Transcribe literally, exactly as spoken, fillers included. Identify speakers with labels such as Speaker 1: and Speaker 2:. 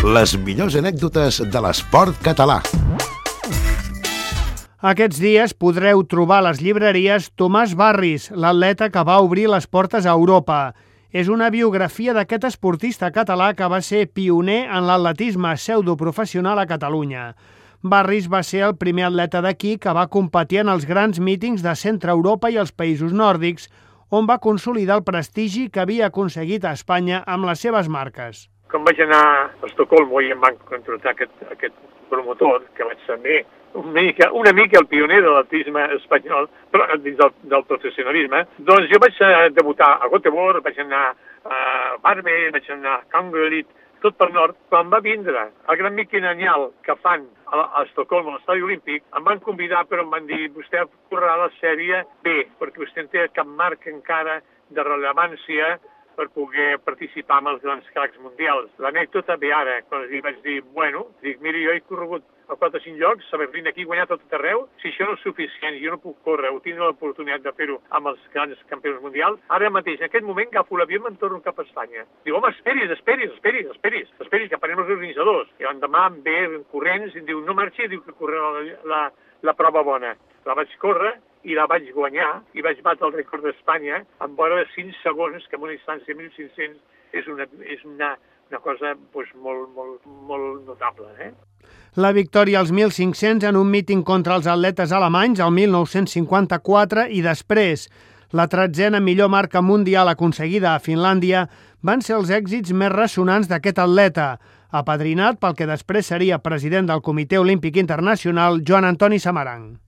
Speaker 1: Les millors anècdotes de l'esport català.
Speaker 2: Aquests dies podreu trobar a les llibreries Tomàs Barris, l'atleta que va obrir les portes a Europa. És una biografia d'aquest esportista català que va ser pioner en l'atletisme pseudoprofessional a Catalunya. Barris va ser el primer atleta d'aquí que va competir en els grans mítings de Centre Europa i els països nòrdics, on va consolidar el prestigi que havia aconseguit a Espanya amb les seves marques.
Speaker 3: Quan vaig anar a Estocolmo i em van contractar aquest, aquest promotor, que vaig ser bé, una mica, una mica el pioner de l'atletisme espanyol, però dins del, del professionalisme, doncs jo vaig debutar a Göteborg, vaig anar a Varberg, vaig anar a Kangelit, tot per nord. Quan va vindre el gran Miquel Anyal que fan a, a Estocolmo, a l'estadi olímpic, em van convidar, però em van dir, vostè correrà la sèrie B, perquè vostè té cap marca encara de rellevància per poder participar en els grans cracs mundials. L'anècdota ve ara, quan els vaig dir, bueno, dic, mira, jo he corregut a quatre o cinc llocs, saber venir aquí, guanyar tot arreu, si això no és suficient, jo no puc córrer, o tinc l'oportunitat de fer-ho amb els grans campions mundials, ara mateix, en aquest moment, agafo l'avió i me'n torno cap a Espanya. Diu, home, esperis, esperis, esperis, esperis, esperis, que parlem els organitzadors. I l'endemà em ve corrents i em diu, no marxi, diu que correrà la, la, la prova bona. La vaig córrer i la vaig guanyar i vaig batre el rècord d'Espanya en vora de cinc segons, que en una distància de mil cinc-cents és una, és una, una cosa doncs, molt, molt, molt notable. Eh?
Speaker 2: La victòria als mil cinc-cents en un míting contra els atletes alemanys el mil nou-cents cinquanta-quatre i després la tretzena millor marca mundial aconseguida a Finlàndia van ser els èxits més ressonants d'aquest atleta, apadrinat pel que després seria president del Comitè Olímpic Internacional, Joan Antoni Samaranch.